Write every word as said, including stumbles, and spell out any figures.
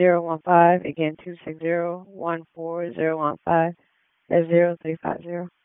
zero one five. Again, two six zero one four zero one five. That's zero three five zero.